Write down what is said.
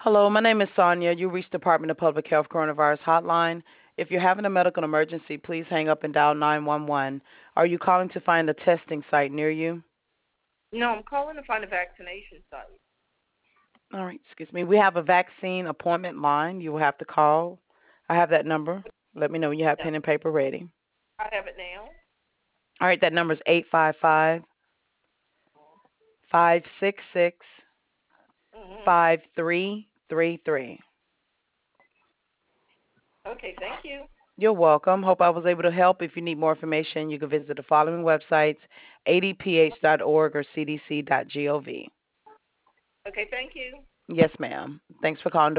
Hello, my name is Sonia. You reached Department of Public Health Coronavirus Hotline. If you're having a medical emergency, please hang up and dial 911. Are you calling to find a testing site near you? No, I'm calling to find a vaccination site. All right, excuse me. We have a vaccine appointment line you will have to call. I have that number. Let me know when you have No, pen and paper ready. I have it now. All right, that number is 855-566-5333. Mm-hmm. Okay, thank you. You're welcome. Hope I was able to help. If you need more information, you can visit the following websites, adph.org or cdc.gov. Okay, thank you. Yes, ma'am. Thanks for calling